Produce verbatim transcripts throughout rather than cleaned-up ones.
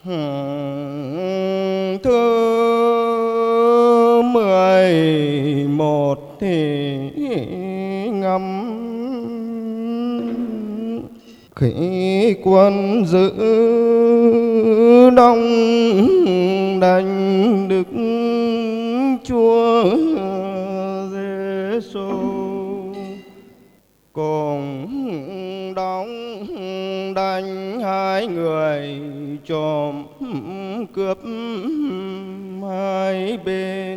Thứ mười một thì ngắm khi quân giữ đông đánh Đức Chúa Giêsu, cùng đóng đánh hai người trộm cướp hai bên,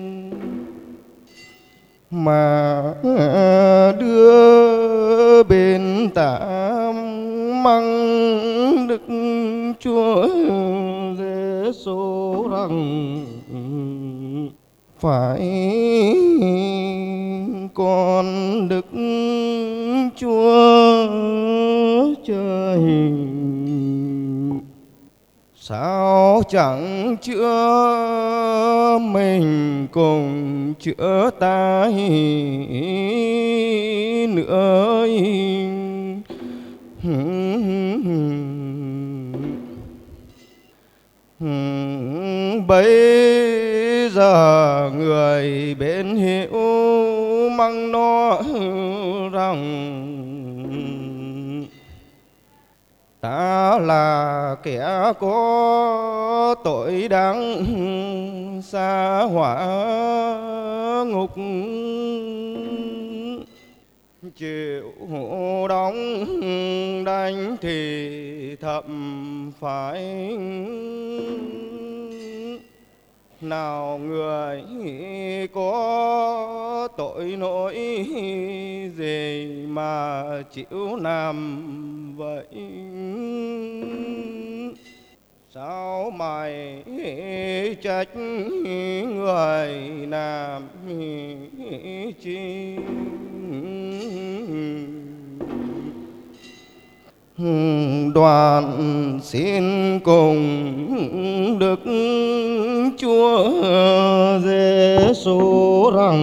mà đưa bên tả mắng Đức Chúa Giêsu rằng phải con Đức Chúa Trời, sao chẳng chữa mình cùng chữa ta nữa. Bây giờ người bên hiểu mắng nó rằng ta là kẻ có tội đáng sa hỏa ngục, chịu đóng đánh thì thậm phải. Nào người có tội lỗi gì mà chịu làm vậy? Sao mày trách người làm chi? Đoàn xin cùng Đức Chúa Giêsu rằng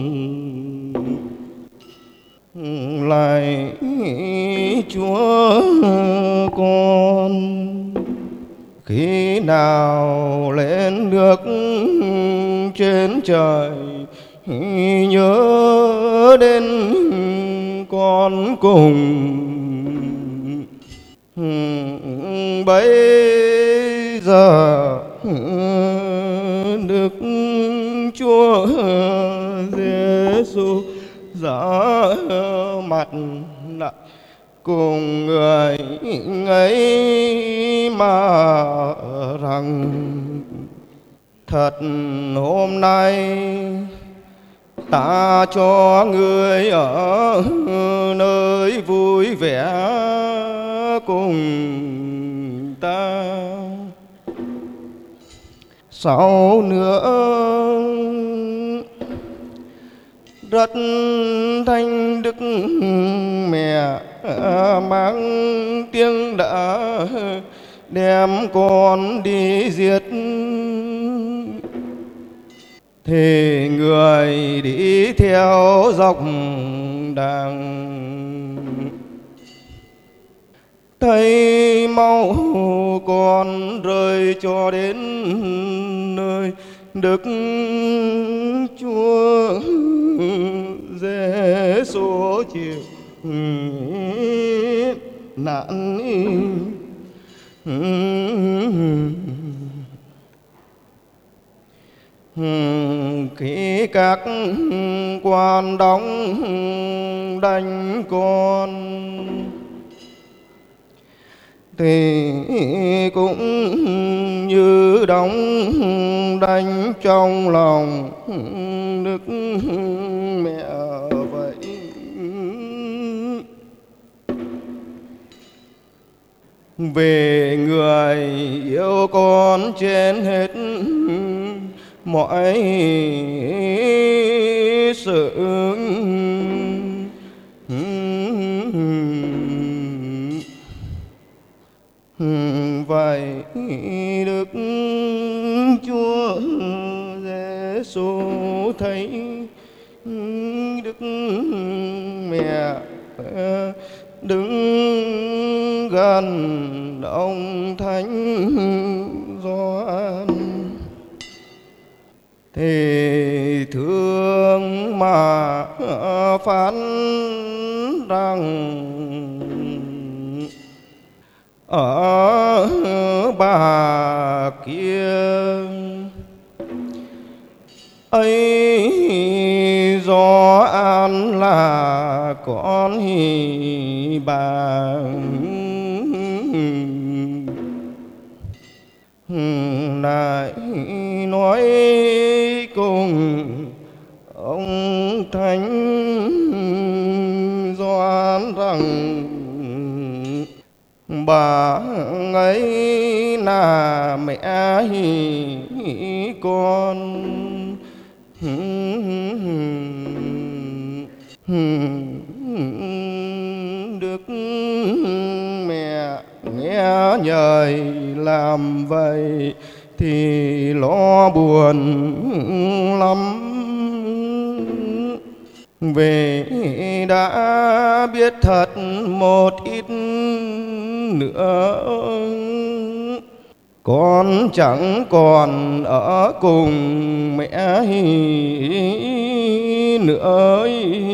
lạy Chúa con, khi nào lên được trên trời nhớ đến con cùng. Bây giờ Đức Chúa Giêsu giả mặt lại cùng người ấy mà rằng thật hôm nay ta cho người ở nơi vui vẻ cùng ta. Sau nữa rất thanh Đức Mẹ mang tiếng đã đem con đi giết, thì người đi theo dọc đàng thấy mau con rơi cho đến nơi Đức Chúa Giêsu chịu nạn. Khi các quan đóng đánh con thì cũng như đóng đánh trong lòng Đức Mẹ vậy. Về người yêu con trên hết mọi sự, vậy Đức Chúa Giêsu thấy Đức Mẹ đứng gần ông Thánh Gioan thì thương mà phán rằng ở bà kia ấy Gioan là con hi bà lại nói cùng ông Thánh Gioan rằng bà ấy là mẹ hi con Đức Mẹ nghe nhời làm vậy thì lo buồn lắm, vì đã biết thật một ít nữa con chẳng còn ở cùng mẹ nữa.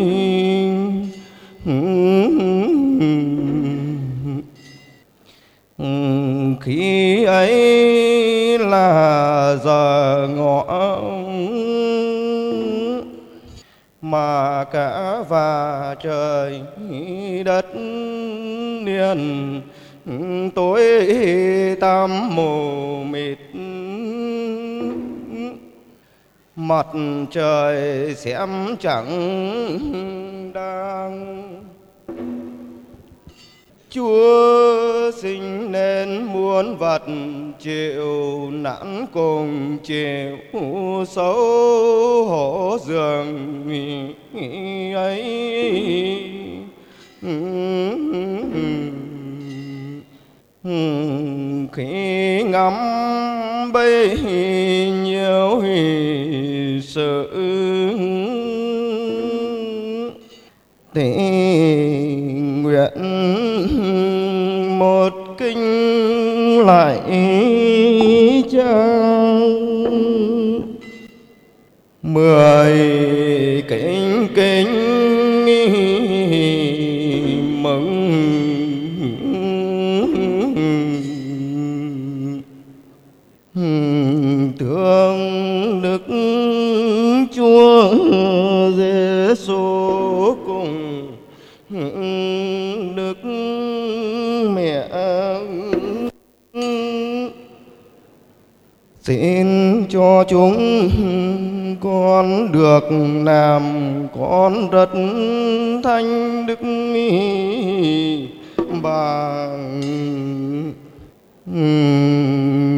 Khi ấy là giờ ngọ mà cả và trời đất liền tối tăm mù mịt, mặt trời xem chẳng đang. Chúa sinh nên muôn vật chịu nạn cùng chịu xấu hổ dường ấy. Khi ngắm bấy nhiêu sự thì nguyện một kinh lại trang, mười kính kính mừng thương Đức Chúa Giêsu cùng Đức Mẹ. Xin cho chúng con được làm con rất thanh đức bằng